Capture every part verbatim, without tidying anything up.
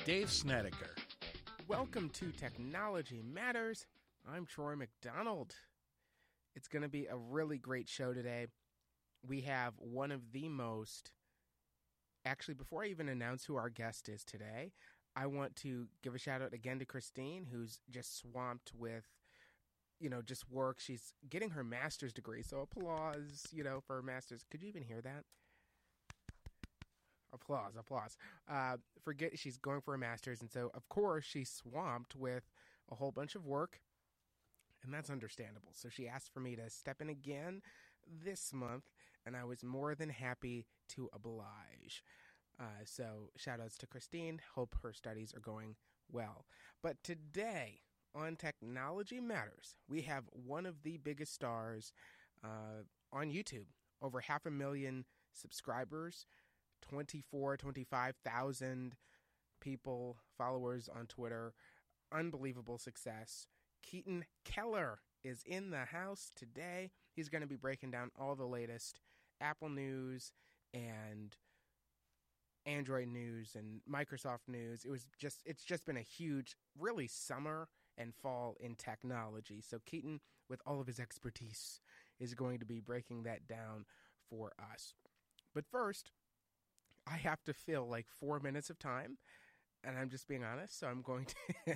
Dave Snedeker. Welcome to Technology Matters. I'm Troy McDonald. It's going to be a really great show today. We have one of the most... Actually, before I even announce who our guest is today, I want to give a shout out again to Christine, who's just swamped with, you know, just work. She's getting her master's degree, so applause, you know, for her master's. Could you even hear that? Applause, applause. Uh, forget she's going for a master's, and so, of course, she's swamped with a whole bunch of work, and that's understandable. So she asked for me to step in again this month, and I was more than happy to oblige. Uh, so shout outs to Christine. Hope her studies are going well. But today on Technology Matters, we have one of the biggest stars uh, on YouTube. Over half a million subscribers, twenty-four, twenty-five thousand people, followers on Twitter. Unbelievable success. Keaton Keller is in the house today. He's going to be breaking down all the latest Apple news and Android news and Microsoft news. It was just it's just been a huge, really summer and fall in technology. So Keaton, with all of his expertise, is going to be breaking that down for us. But first, I have to fill like four minutes of time, and I'm just being honest. So I'm going to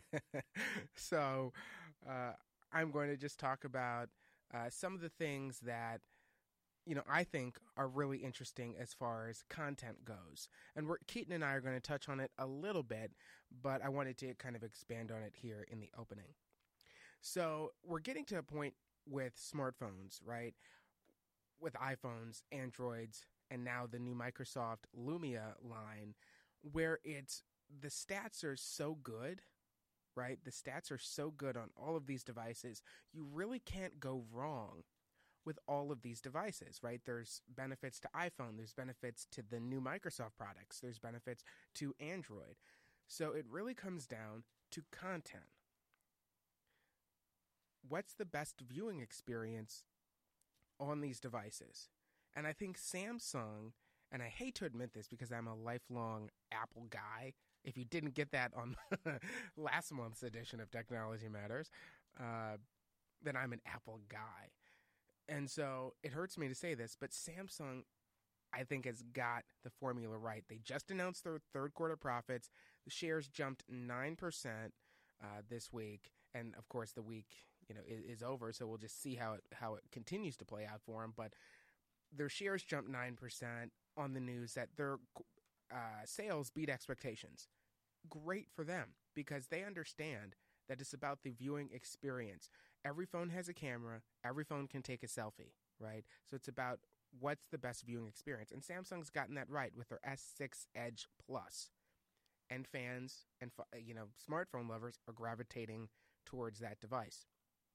so uh, I'm going to just talk about uh, some of the things that, you know, I think are really interesting as far as content goes. And we're, Keaton and I are going to touch on it a little bit, but I wanted to kind of expand on it here in the opening. So we're getting to a point with smartphones, right? With iPhones, Androids, and now the new Microsoft Lumia line, where it's the stats are so good, right? The stats are so good on all of these devices. You really can't go wrong with all of these devices, right? There's benefits to iPhone. There's benefits to the new Microsoft products. There's benefits to Android. So it really comes down to content. What's the best viewing experience on these devices? And I think Samsung, and I hate to admit this because I'm a lifelong Apple guy. If you didn't get that on last month's edition of Technology Matters, uh, then I'm an Apple guy. And so it hurts me to say this, but Samsung, I think, has got the formula right. They just announced their third quarter profits. The shares jumped nine percent uh, this week. And, of course, the week you know is, is over, so we'll just see how it, how it continues to play out for them. But their shares jumped nine percent on the news that their uh, sales beat expectations. Great for them, because they understand that it's about the viewing experience. Every phone has a camera. Every phone can take a selfie, right? So it's about what's the best viewing experience. And Samsung's gotten that right with their S six Edge Plus. And fans and, you know, smartphone lovers are gravitating towards that device.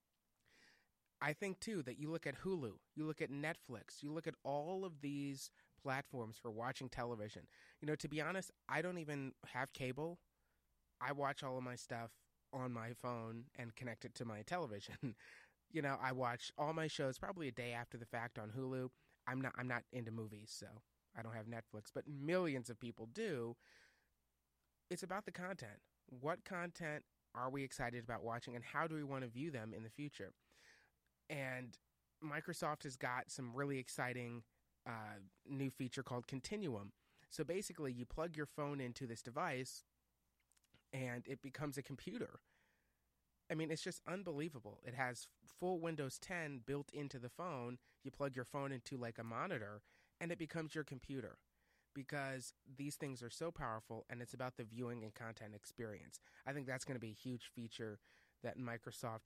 I think, too, that you look at Hulu, you look at Netflix, you look at all of these platforms for watching television. You know, to be honest, I don't even have cable. I watch all of my stuff on my phone and connect it to my television. You know, I watch all my shows probably a day after the fact on Hulu. I'm not I'm not into movies, so I don't have Netflix, but millions of people do. It's about the content. What content are we excited about watching, and how do we want to view them in the future? And Microsoft has got some really exciting uh, new feature called Continuum. So basically, you plug your phone into this device, and it becomes a computer. I mean, it's just unbelievable. It has full Windows ten built into the phone. You plug your phone into like a monitor, and it becomes your computer, because these things are so powerful, and it's about the viewing and content experience. I think that's going to be a huge feature that Microsoft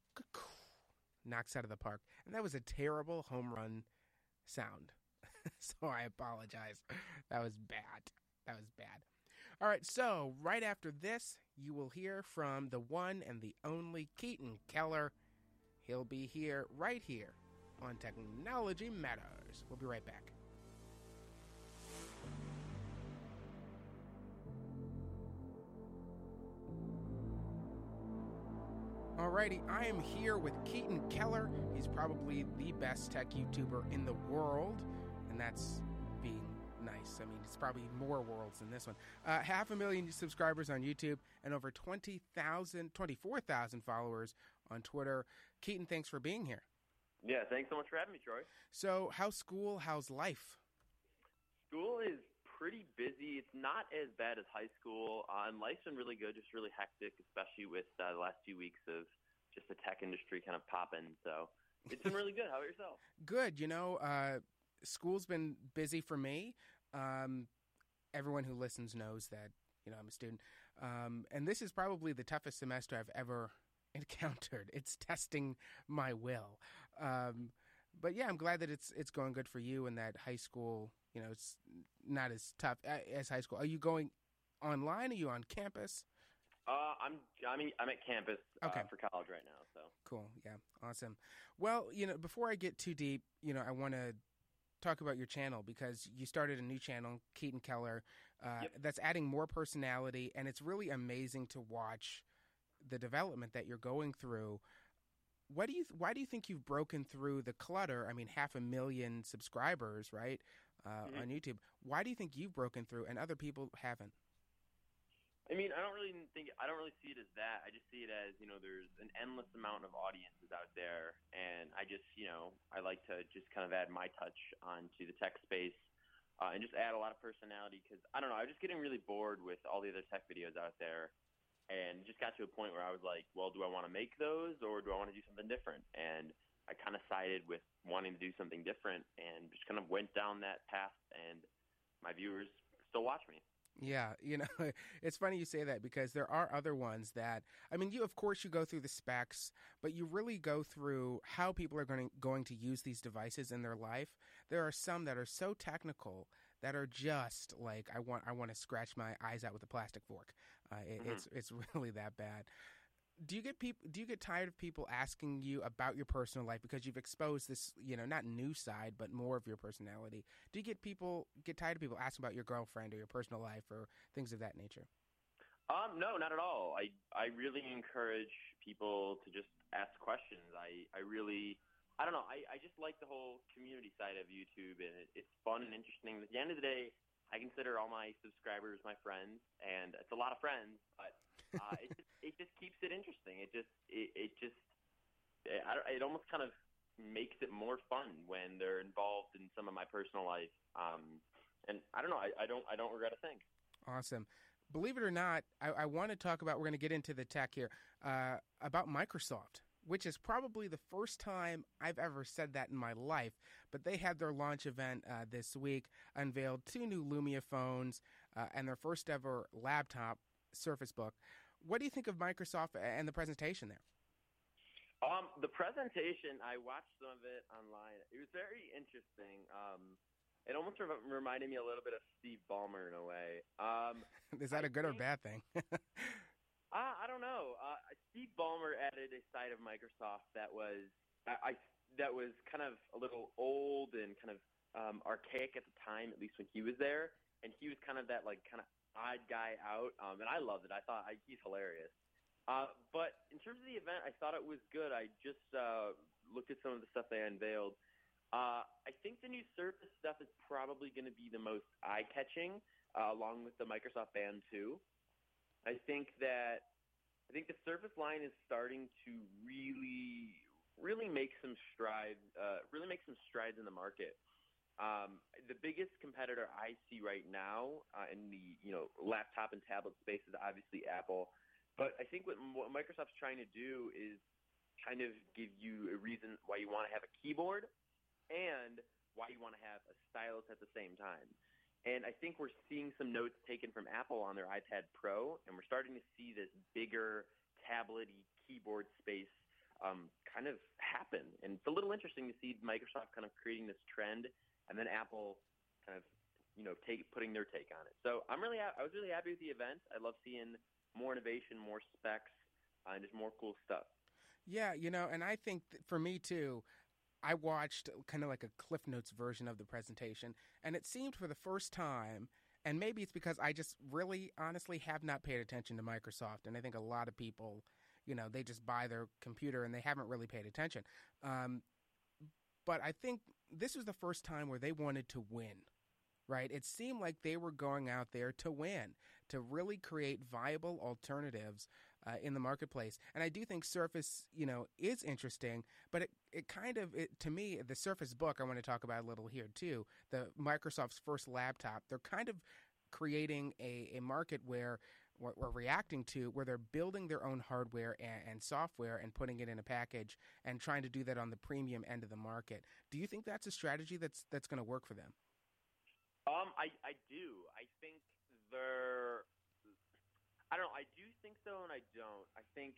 knocks out of the park. And that was a terrible home run sound. So I apologize. That was bad. That was bad. All right, so right after this, you will hear from the one and the only Keaton Keller. He'll be here, right here, on Technology Matters. We'll be right back. Alrighty, I am here with Keaton Keller. He's probably the best tech YouTuber in the world, and that's being nice. device. I mean, it's probably more worlds than this one. Uh, half a million subscribers on YouTube and over twenty thousand, twenty-four thousand followers on Twitter. Keaton, thanks for being here. Yeah, thanks so much for having me, Troy. So how's school? How's life? School is pretty busy. It's not as bad as high school. Uh, and life's been really good, just really hectic, especially with uh, the last few weeks of just the tech industry kind of popping. So it's been really good. How about yourself? Good. You know, uh, school's been busy for me. Um, everyone who listens knows that, you know, I'm a student. Um, and this is probably the toughest semester I've ever encountered. It's testing my will. Um, but yeah, I'm glad that it's it's going good for you and that high school, you know, it's not as tough as high school. Are you going online? Are you on campus? Uh, I'm I'm I'm at campus uh, okay. for college right now. So cool. Yeah, awesome. Well, you know, before I get too deep, you know, I want to talk about your channel because you started a new channel, Keaton Keller, uh, yep. that's adding more personality, and it's really amazing to watch the development that you're going through. What do you? Th- why do you think you've broken through the clutter? I mean, half a million subscribers, right, uh, mm-hmm. on YouTube. Why do you think you've broken through and other people haven't? I mean, I don't really think I don't really see it as that. I just see it as, you know, there's an endless amount of audiences out there, and I just, you know, I like to just kind of add my touch onto the tech space uh, and just add a lot of personality because I don't know, I was just getting really bored with all the other tech videos out there, and it just got to a point where I was like, well, do I want to make those or do I want to do something different? And I kind of sided with wanting to do something different and just kind of went down that path, and my viewers still watch me. Yeah, you know, it's funny you say that because there are other ones that, I mean, you, of course, you go through the specs, but you really go through how people are going to, going to use these devices in their life. There are some that are so technical that are just like, I want I want to scratch my eyes out with a plastic fork. Uh, it, mm-hmm. It's it's really that bad. Do you get people? Do you get tired of people asking you about your personal life because you've exposed this, you know, not new side, but more of your personality? Do you get people get tired of people asking about your girlfriend or your personal life or things of that nature? Um, no, not at all. I I really encourage people to just ask questions. I I really I don't know. I I just like the whole community side of YouTube, and it, it's fun and interesting. At the end of the day, I consider all my subscribers my friends, and it's a lot of friends, but. uh, it just it just keeps it interesting. It just it, it just it, it almost kind of makes it more fun when they're involved in some of my personal life. Um, and I don't know. I, I don't I don't regret a thing. Awesome. Believe it or not, I, I want to talk about. We're going to get into the tech here uh, about Microsoft, which is probably the first time I've ever said that in my life. But they had their launch event uh, this week, unveiled two new Lumia phones uh, and their first ever laptop, Surface Book. What do you think of Microsoft and the presentation there? Um, the presentation, I watched some of it online. It was very interesting. Um, it almost re- reminded me a little bit of Steve Ballmer in a way. Um, Is that I a good think, or bad thing? uh, I don't know. Uh, Steve Ballmer added a side of Microsoft that was I, I that was kind of a little old and kind of um, archaic at the time, at least when he was there. And he was kind of that like kind of odd guy out, um, and I loved it. I thought I, he's hilarious. Uh, but in terms of the event, I thought it was good. I just uh, looked at some of the stuff they unveiled. Uh, I think the new Surface stuff is probably going to be the most eye-catching, uh, along with the Microsoft Band two. I think that I think the Surface line is starting to really, really make some strides. Uh, really make some strides in the market. Um, the biggest competitor I see right now uh, in the you know laptop and tablet space is obviously Apple, but I think what, what Microsoft's trying to do is kind of give you a reason why you want to have a keyboard and why you want to have a stylus at the same time. And I think we're seeing some notes taken from Apple on their iPad Pro, and we're starting to see this bigger tablet-y keyboard space um, kind of happen. And it's a little interesting to see Microsoft kind of creating this trend. And then Apple kind of, you know, take putting their take on it. So I'm really, I was really happy with the event. I love seeing more innovation, more specs, uh, and just more cool stuff. Yeah, you know, and I think for me too, I watched kind of like a Cliff Notes version of the presentation, and it seemed for the first time, and maybe it's because I just really, honestly have not paid attention to Microsoft, and I think a lot of people, you know, they just buy their computer and they haven't really paid attention. Um, But I think this was the first time where they wanted to win. right? It seemed like they were going out there to win, to really create viable alternatives uh, in the marketplace. And I do think Surface, you know, is interesting, but it, it kind of, it, to me, the Surface Book, I want to talk about a little here too, the Microsoft's first laptop, they're kind of creating a, a market where what we're reacting to, where they're building their own hardware and, and software and putting it in a package and trying to do that on the premium end of the market. Do you think that's a strategy that's that's going to work for them? Um, I, I do. I think they're, I don't know, I do think so and I don't. I think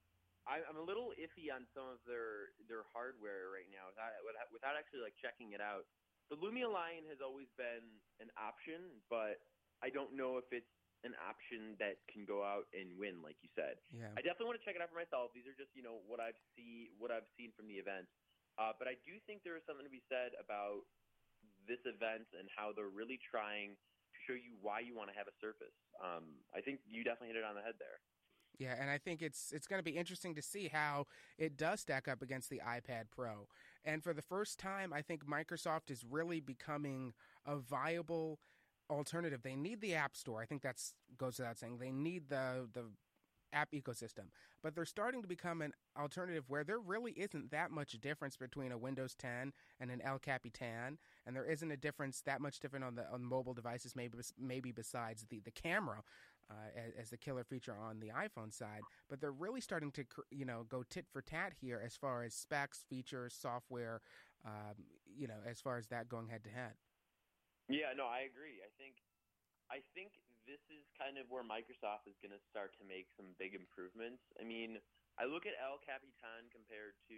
I, I'm a little iffy on some of their their hardware right now without, without actually like checking it out. The Lumia line has always been an option, but I don't know if it's an option that can go out and win, like you said. Yeah. I definitely want to check it out for myself. These are just, you know, what I've see what I've seen from the event. Uh, but I do think there is something to be said about this event and how they're really trying to show you why you want to have a Surface. Um, I think you definitely hit it on the head there. Yeah, and I think it's it's going to be interesting to see how it does stack up against the iPad Pro. And for the first time, I think Microsoft is really becoming a viable alternative. They need the App Store. I think that's goes without saying. They need the the app ecosystem, but they're starting to become an alternative where there really isn't that much difference between a Windows ten and an El Capitan, and there isn't a difference that much different on the on mobile devices. Maybe maybe besides the the camera uh, as, as the killer feature on the iPhone side, but they're really starting to you know go tit for tat here as far as specs, features, software, um, you know, as far as that going head to head. Yeah, no, I agree. I think I think this is kind of where Microsoft is going to start to make some big improvements. I mean, I look at El Capitan compared to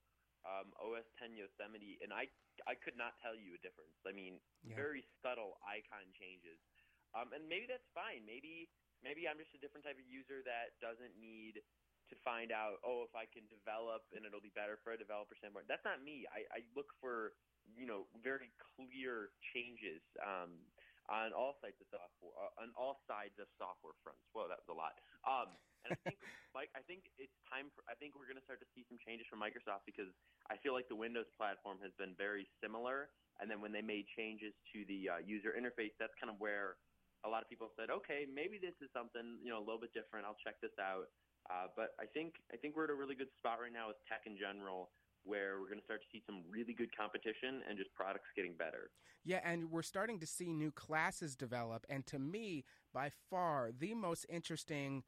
um, O S ten Yosemite, and I I could not tell you a difference. I mean, yeah. Very subtle icon changes, um, and maybe that's fine. Maybe maybe I'm just a different type of user that doesn't need to find out, oh, if I can develop and it'll be better for a developer standpoint. That's not me. I, I look for you know, very clear changes um, on all sides of software, uh, on all sides of software fronts. Whoa, that was a lot. Um, and I think, Mike, I think it's time for. I think we're going to start to see some changes from Microsoft because I feel like the Windows platform has been very similar. And then when they made changes to the uh, user interface, that's kind of where a lot of people said, okay, maybe this is something you know a little bit different. I'll check this out. Uh, but I think I think we're at a really good spot right now with tech in general, where we're going to start to see some really good competition and just products getting better. Yeah, and we're starting to see new classes develop. And to me, by far, the most interesting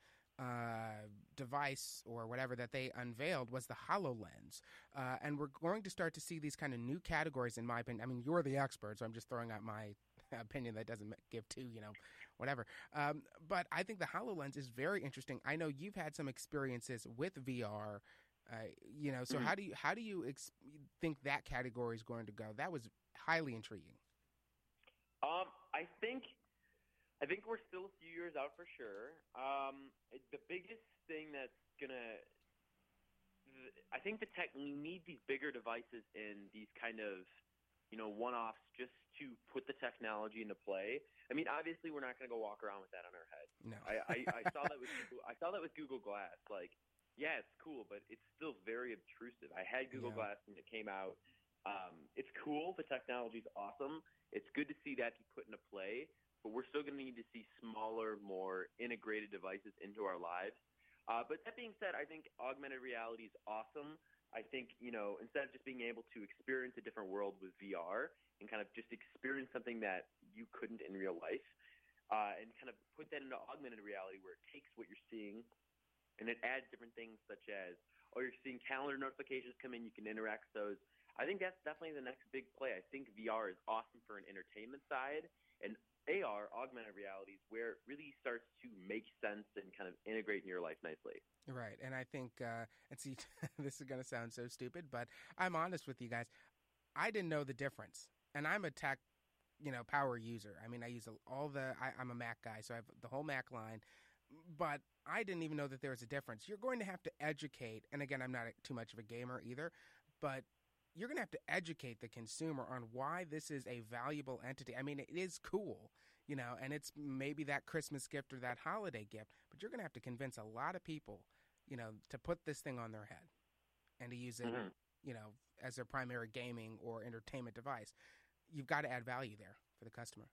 uh, device or whatever that they unveiled was the HoloLens. Uh, and we're going to start to see these kind of new categories, in my opinion. I mean, you're the expert, so I'm just throwing out my opinion that doesn't give two, you know, whatever. Um, but I think the HoloLens is very interesting. I know you've had some experiences with V R. Uh, you know, so mm-hmm. how do you how do you ex- think that category is going to go? That was highly intriguing. Um, I think I think we're still a few years out for sure. Um, the biggest thing that's gonna, I think the tech we need these bigger devices in these kind of, you know, one-offs just to put the technology into play. I mean, obviously, we're not gonna go walk around with that on our head. No, I, I, I saw that with Google, I saw that with Google Glass, like. Yeah, it's cool, but it's still very obtrusive. I had Google yeah. Glass when it came out. Um, it's cool. The technology's awesome. It's good to see that be put into play, but we're still going to need to see smaller, more integrated devices into our lives. Uh, but that being said, I think augmented reality is awesome. I think, you know, instead of just being able to experience a different world with V R and kind of just experience something that you couldn't in real life, uh, and kind of put that into augmented reality where it takes what you're seeing and it adds different things such as, oh, you're seeing calendar notifications come in, you can interact with those. I think that's definitely the next big play. I think V R is awesome for an entertainment side, and A R, augmented reality, is where it really starts to make sense and kind of integrate in your life nicely. Right, and I think, uh, and see, this is going to sound so stupid, but I'm honest with you guys. I didn't know the difference, and I'm a tech, you know, power user. I mean, I use all the, I, I'm a Mac guy, so I have the whole Mac line. But I didn't even know that there was a difference. You're going to have to educate, and again, I'm not too much of a gamer either, but you're going to have to educate the consumer on why this is a valuable entity. I mean, it is cool, you know, and it's maybe that Christmas gift or that holiday gift, but you're going to have to convince a lot of people, you know, to put this thing on their head and to use it, mm-hmm. you know, as their primary gaming or entertainment device. You've got to add value there for the customer.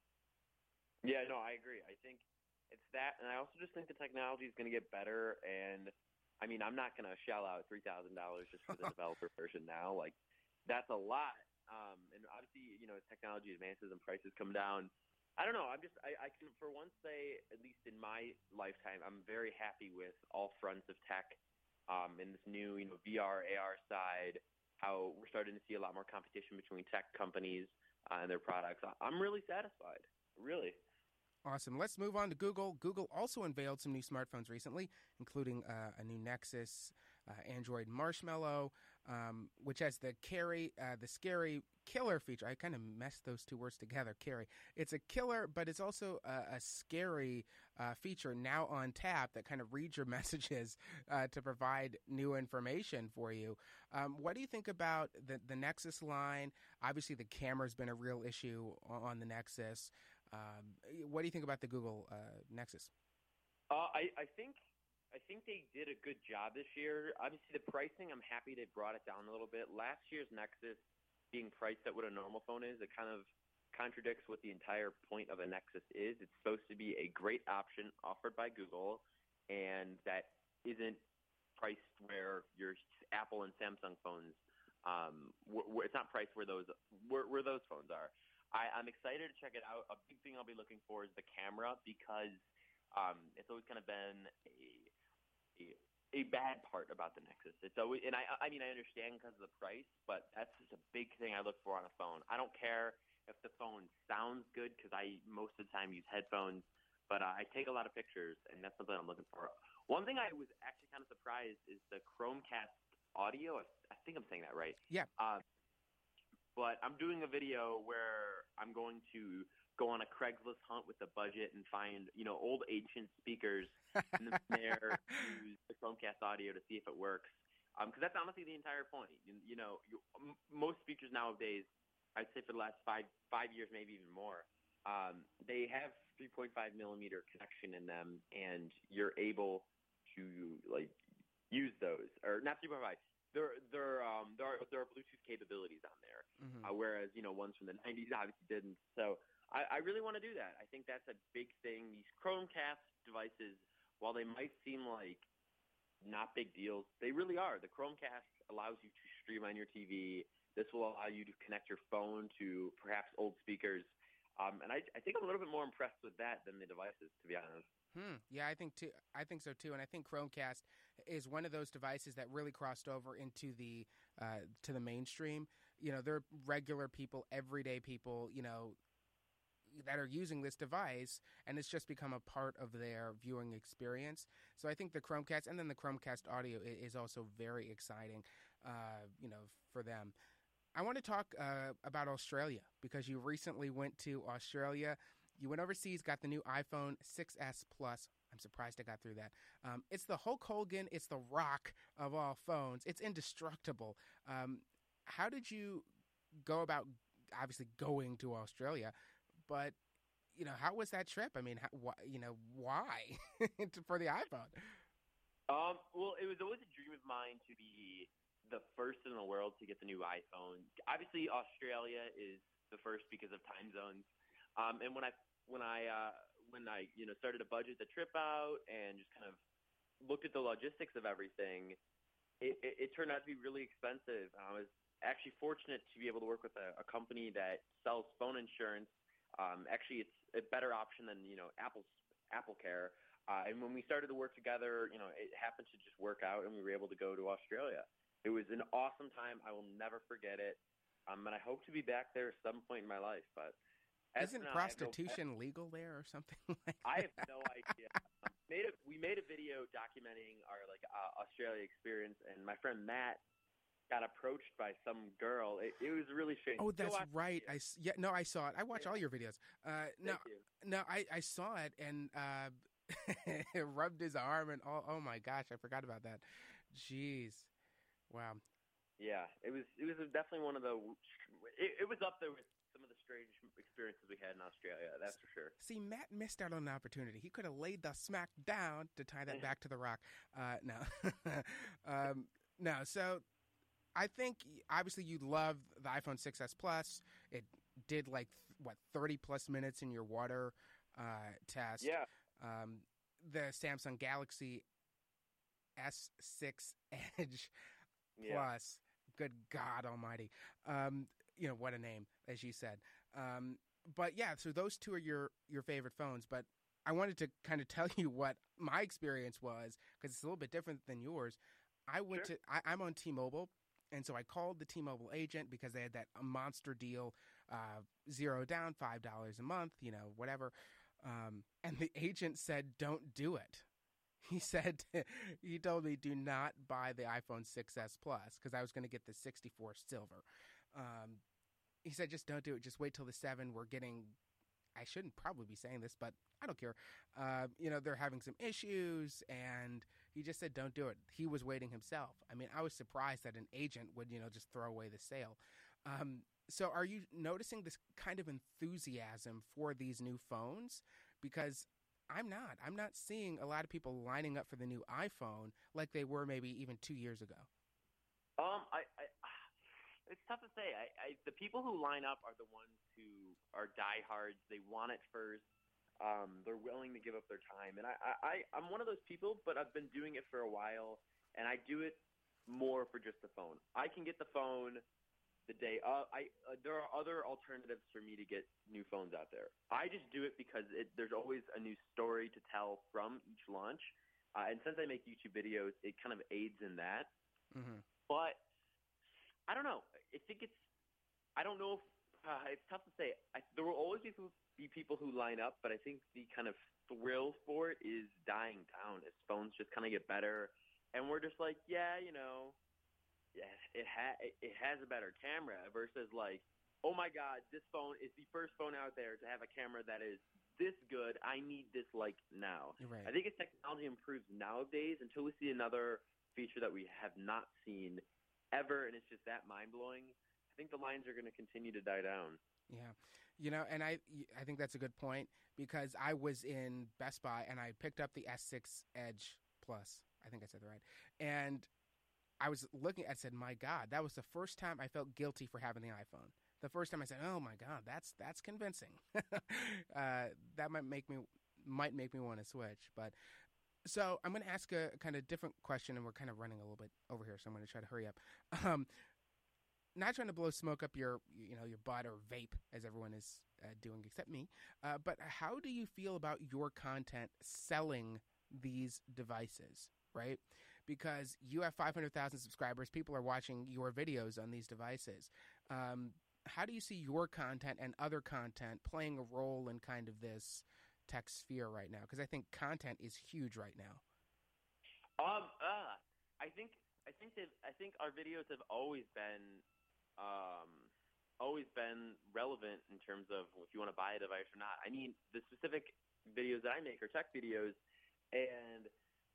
Yeah, no, I agree. I think it's that, and I also just think the technology is going to get better. And I mean, I'm not going to shell out three thousand dollars just for the developer version now. Like, that's a lot. Um, and obviously, you know, as technology advances and prices come down, I don't know. I'm just, I, I can for once say, at least in my lifetime, I'm very happy with all fronts of tech. Um, in this new, you know, V R, A R side, how we're starting to see a lot more competition between tech companies uh, and their products. I'm really satisfied, really. Awesome. Let's move on to Google. Google also unveiled some new smartphones recently, including uh, a new Nexus, uh, Android Marshmallow, um, which has the carry, uh, the scary killer feature. I kind of messed those two words together, carry. It's a killer, but it's also a, a scary uh, feature now on tap that kind of reads your messages uh, to provide new information for you. Um, what do you think about the, the Nexus line? Obviously, the camera's been a real issue on the Nexus. Um, what do you think about the Google uh, Nexus? Uh, I, I think I think they did a good job this year. Obviously, the pricing, I'm happy they brought it down a little bit. Last year's Nexus being priced at what a normal phone is, it kind of contradicts what the entire point of a Nexus is. It's supposed to be a great option offered by Google, and that isn't priced where your Apple and Samsung phones. Um, wh- wh- it's not priced where those where, where those phones are. I, I'm excited to check it out. A big thing I'll be looking for is the camera because um, it's always kind of been a, a a bad part about the Nexus. It's always, and I I mean I understand because of the price, but that's just a big thing I look for on a phone. I don't care if the phone sounds good because I most of the time use headphones, but uh, I take a lot of pictures, and that's something I'm looking for. One thing I was actually kind of surprised is the Chromecast audio. I, I think I'm saying that right. Yeah. Um, But I'm doing a video where I'm going to go on a Craigslist hunt with a budget and find, you know, old ancient speakers and then from there use the Chromecast audio to see if it works. Because um, that's honestly the entire point. You, you know, you, m- most speakers nowadays, I'd say for the last five five years, maybe even more, um, they have three point five millimeter connection in them, and you're able to like use those, or not three point five. There, there, um, there are there are Bluetooth capabilities on there, mm-hmm. uh, whereas you know ones from the nineties obviously didn't. So I, I really want to do that. I think that's a big thing. These Chromecast devices, while they might seem like not big deals, they really are. The Chromecast allows you to stream on your T V. This will allow you to connect your phone to perhaps old speakers, um, and I, I think I'm a little bit more impressed with that than the devices, to be honest. Hmm. Yeah, I think too. I think so too, and I think Chromecast is one of those devices that really crossed over into the uh, to the mainstream. You know, there are regular people, everyday people, you know, that are using this device, and it's just become a part of their viewing experience. So I think the Chromecast and then the Chromecast audio is also very exciting, uh, you know, for them. I want to talk uh, about Australia because you recently went to Australia. You went overseas, got the new iPhone six S Plus. I'm surprised I got through that. Um, it's the Hulk Hogan. It's the Rock of all phones. It's indestructible. Um, how did you go about, obviously, going to Australia? But, you know, how was that trip? I mean, how, wh- you know, why for the iPhone? Um, well, it was always a dream of mine to be the first in the world to get the new iPhone. Obviously, Australia is the first because of time zones. Um, and when I when I uh, when I you know started to budget the trip out and just kind of looked at the logistics of everything, it, it, it turned out to be really expensive. I was actually fortunate to be able to work with a, a company that sells phone insurance. Um, actually, it's a better option than you know Apple's Apple Care. Uh, and when we started to work together, you know, it happened to just work out, and we were able to go to Australia. It was an awesome time. I will never forget it. Um, and I hope to be back there at some point in my life, but. Isn't now, prostitution no, legal there or something like that? I have no idea. Um, made a, we made a video documenting our like uh, Australia experience, and my friend Matt got approached by some girl. It, it was really strange. Oh, that's right. I yeah, no, I saw it. I watch yeah. all your videos. Uh, no, you. no, I, I saw it and uh, it rubbed his arm and oh, oh my gosh, I forgot about that. Jeez, wow. Yeah, it was it was definitely one of the. It, it was up there with some of the strange experiences we had in Australia, that's for sure. See, Matt missed out on an opportunity. He could have laid the smack down to tie that back to the Rock. Uh, no. um, no, so I think, obviously, you love the iPhone six S Plus. It did like th- what thirty plus minutes in your water uh, test. Yeah. Um, the Samsung Galaxy S six Edge Yeah. Plus. Good God Almighty. Um, you know what a name, as you said. Um, but yeah, so those two are your your favorite phones. But I wanted to kind of tell you what my experience was because it's a little bit different than yours. I went Sure. to I, I'm on T-Mobile, and so I called the T-Mobile agent because they had that monster deal, uh, zero down, five dollars a month, you know, whatever. Um, and the agent said, "Don't do it." He said, he told me, "Do not buy the iPhone six S Plus," because I was going to get the sixty-four silver. Um, he said, "Just don't do it. Just wait till the seven. We're getting." I shouldn't probably be saying this, but I don't care. Uh, you know, they're having some issues, and he just said, "Don't do it." He was waiting himself. I mean, I was surprised that an agent would, you know, just throw away the sale. Um, so are you noticing this kind of enthusiasm for these new phones? Because I'm not. I'm not seeing a lot of people lining up for the new iPhone like they were maybe even two years ago. Um, I, I it's tough to say. I, I the people who line up are the ones who are diehards. They want it first. Um, they're willing to give up their time, and I, I, I'm one of those people. But I've been doing it for a while, and I do it more for just the phone. I can get the phone the day of. I uh, there are other alternatives for me to get new phones out there. I just do it because it, there's always a new story to tell from each launch, uh, and since I make YouTube videos, it kind of aids in that. Mm-hmm. But I don't know. I think it's. I don't know if uh, it's tough to say. I, there will always be, be people who line up, but I think the kind of thrill for it is dying down as phones just kind of get better, and we're just like, yeah, you know, yeah, it ha- it has a better camera versus like, oh my God, this phone is the first phone out there to have a camera that is this good. I need this like now. Right. I think as technology improves nowadays, until we see another feature that we have not seen ever, and it's just that mind-blowing, I think the lines are going to continue to die down. Yeah. You know, and I I think that's a good point because I was in Best Buy and I picked up the S six Edge Plus. I think I said that right. And I was looking, I said, my God, that was the first time I felt guilty for having the iPhone. The first time I said, oh my God, that's that's convincing. uh, that might make me might make me want to switch. But so I'm going to ask a kind of different question, and we're kind of running a little bit over here, so I'm going to try to hurry up. Um, not trying to blow smoke up your, you know, your butt or vape, as everyone is uh, doing except me. Uh, but how do you feel about your content selling these devices, right? Because you have five hundred thousand subscribers. People are watching your videos on these devices. Um, how do you see your content and other content playing a role in kind of this tech sphere right now? Because I think content is huge right now. Um, uh, I think I think that I think our videos have always been, um, always been relevant in terms of if you want to buy a device or not. I mean, the specific videos that I make are tech videos, and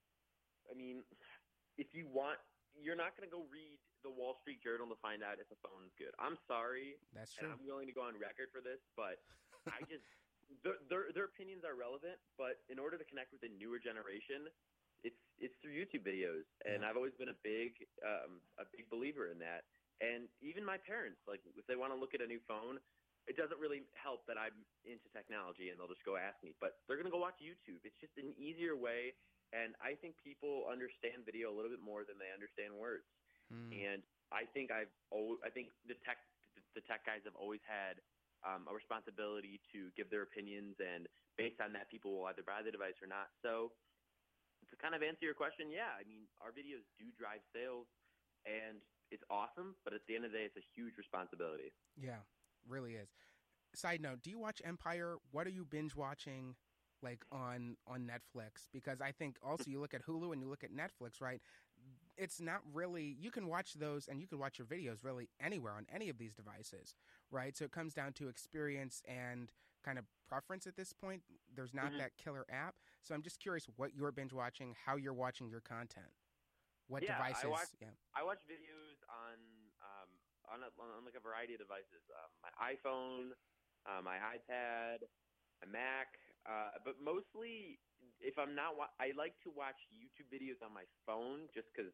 I mean, if you want, you're not going to go read the Wall Street Journal to find out if a phone's good. I'm sorry. That's true. And I'm willing to go on record for this, but I just their, their their opinions are relevant. But in order to connect with the newer generation, it's it's through YouTube videos, and Yeah. I've always been a big um, a big believer in that. And even my parents, like if they want to look at a new phone, it doesn't really help that I'm into technology, and they'll just go ask me. But they're going to go watch YouTube. It's just an easier way. And I think people understand video a little bit more than they understand words. Mm. And I think I've always, I think the tech the tech guys have always had um, a responsibility to give their opinions, and based on that, people will either buy the device or not. So to kind of answer your question, yeah, I mean, our videos do drive sales, and it's awesome. But at the end of the day, it's a huge responsibility. Yeah, really is. Side note: do you watch Empire? What are you binge watching? Like on on Netflix, because I think also you look at Hulu and you look at Netflix, right? It's not really, you can watch those and you can watch your videos really anywhere on any of these devices, right? So it comes down to experience and kind of preference at this point. There's not Mhm. that killer app. So I'm just curious what you're binge watching, how you're watching your content, what Yeah, I devices. watch- yeah. I watch videos on um, on, a, on like a variety of devices. Um, my iPhone, uh, my iPad, my Mac, uh, but mostly if I'm not, wa- I like to watch YouTube videos on my phone just because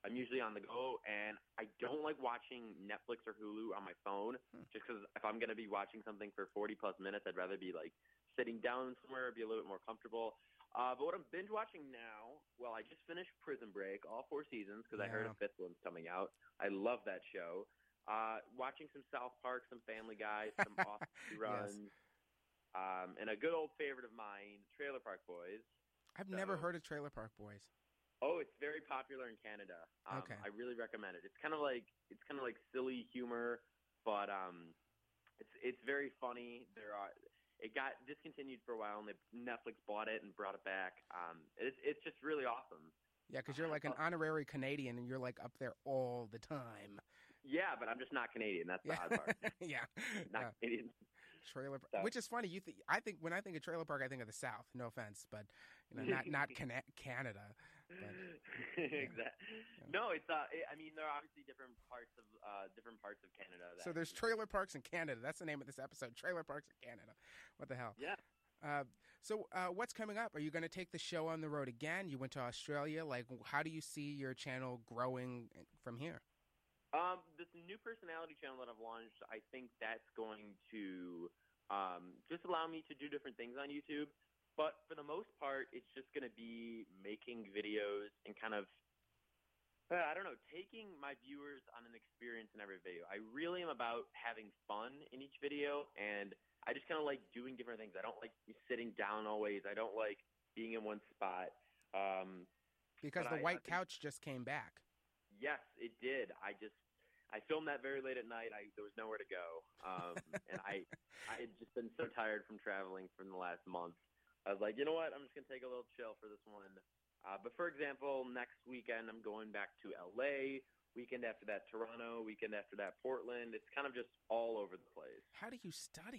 I'm usually on the go, and I don't like watching Netflix or Hulu on my phone, Hmm. just because if I'm going to be watching something for forty plus minutes, I'd rather be like sitting down somewhere, be a little bit more comfortable. Uh, but what I'm binge watching now, well, I just finished Prison Break, all four seasons, because I heard Yeah. a fifth one's coming out. I love that show. Uh, watching some South Park, some Family Guy, some off runs, um, and a good old favorite of mine, Trailer Park Boys. I've So- never heard of Trailer Park Boys. Oh, it's very popular in Canada. Um, Okay. I really recommend it. It's kind of like it's kind of like silly humor, but um, it's it's very funny. There are it got discontinued for a while, and they, Netflix bought it and brought it back. Um, it's it's just really awesome. Yeah, because you're like an honorary Canadian, and you're like up there all the time. Yeah, but I'm just not Canadian. That's the Yeah, odd part. yeah. Not Uh, Canadian. Trailer, Park, So- which is funny. You think I think when I think of Trailer Park, I think of the South. No offense, but you know, not not Cana- Canada. Exactly. No, it's uh. It, I mean, there are obviously different parts of uh different parts of Canada. That, So there's trailer parks in Canada. That's the name of this episode. Trailer parks in Canada. What the hell? Yeah. Uh, so uh, what's coming up? Are you going to take the show on the road again? You went to Australia. Like, how do you see your channel growing from here? Um, this new personality channel that I've launched, I think that's going to um, just allow me to do different things on YouTube. But for the most part, it's just going to be making videos and kind of, uh, I don't know, taking my viewers on an experience in every video. I really am about having fun in each video, and I just kind of like doing different things. I don't like sitting down always. I don't like being in one spot. Um, Because But the I- white I think- couch just came back. Yes, it did. I just I filmed that very late at night. I there was nowhere to go, um, and I I had just been so tired from traveling from the last month. I was like, you know what? I'm just gonna take a little chill for this one. Uh, but for example, next weekend I'm going back to L A. Weekend after that, Toronto. Weekend after that, Portland. It's kind of just all over the place. How do you study?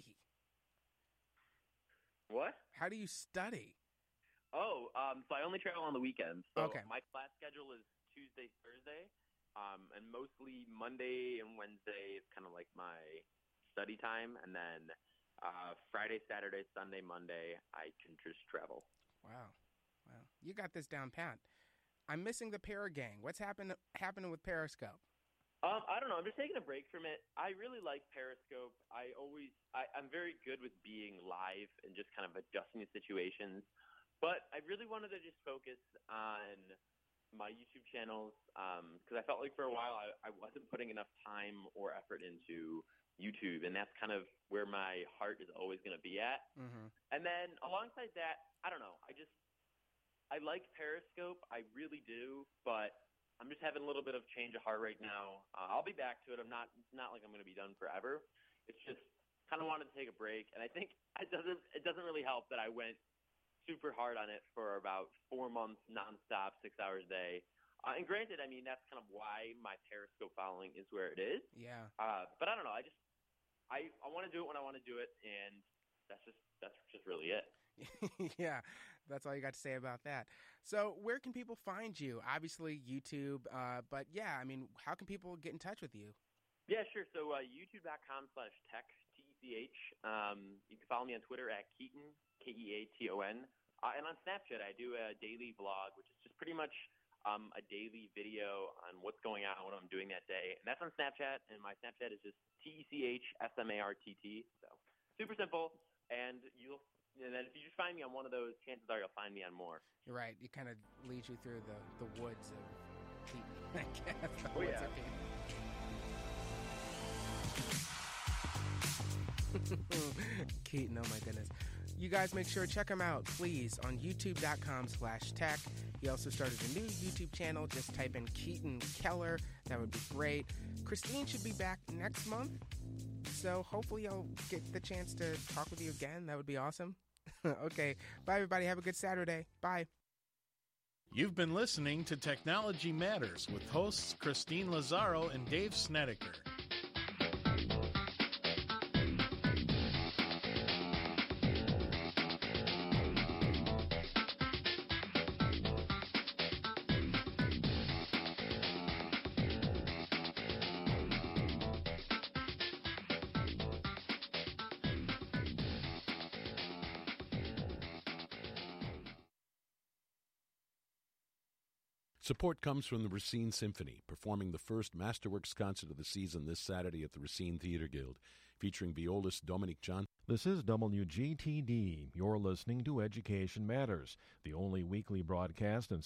What? How do you study? Oh, um, so I only travel on the weekends. So Okay. my class schedule is Tuesday, Thursday, um, and mostly Monday and Wednesday is kind of like my study time, and then uh, Friday, Saturday, Sunday, Monday, I can just travel. Wow, wow, you got this down pat. I'm missing the Paragang. What's happen- happening with Periscope? Um, I don't know. I'm just taking a break from it. I really like Periscope. I always, I, I'm very good with being live and just kind of adjusting to situations. But I really wanted to just focus on my YouTube channels because I felt like for a while I, I wasn't putting enough time or effort into YouTube, and that's kind of where my heart is always going to be at. Mm-hmm. And then alongside that, I don't know. I just I like Periscope. I really do, but I'm just having a little bit of change of heart right now. Uh, I'll be back to it. I'm not it's not like I'm going to be done forever. It's just kind of wanted to take a break, and I think it doesn't it doesn't really help that I went super hard on it for about four months nonstop, six hours a day. Uh, and granted, I mean that's kind of why my Periscope following is where it is. Yeah. Uh, but I don't know. I just I I want to do it when I want to do it, and that's just that's just really it. Yeah, that's all you got to say about that. So, where can people find you? Obviously, YouTube, uh, but yeah, I mean, how can people get in touch with you? Yeah, sure. So uh, YouTube.com slash tech, T E C H. Um, you can follow me on Twitter at Keaton, K E A T O N. Uh, and on Snapchat, I do a daily vlog, which is just pretty much um, a daily video on what's going on, what I'm doing that day. And that's on Snapchat, and my Snapchat is just T E C H S M A R T T. So super simple. And you'll and then if you just find me on one of those, chances are you'll find me on more. You're right. It kind of leads you through the, the woods of Keaton, I guess. The Oh, woods yeah. of Keaton. Keaton, oh my goodness. You guys make sure to check him out, please, on youtube.com slash tech. He also started a new YouTube channel. Just type in Keaton Keller. That would be great. Christine should be back next month. So hopefully I'll get the chance to talk with you again. That would be awesome. Okay. Bye, everybody. Have a good Saturday. Bye. You've been listening to Technology Matters with hosts Christine Lazaro and Dave Snedeker. Support comes from the Racine Symphony, performing the first Masterworks concert of the season this Saturday at the Racine Theater Guild, featuring violist Dominic John. This is W G T D. You're listening to Education Matters, the only weekly broadcast in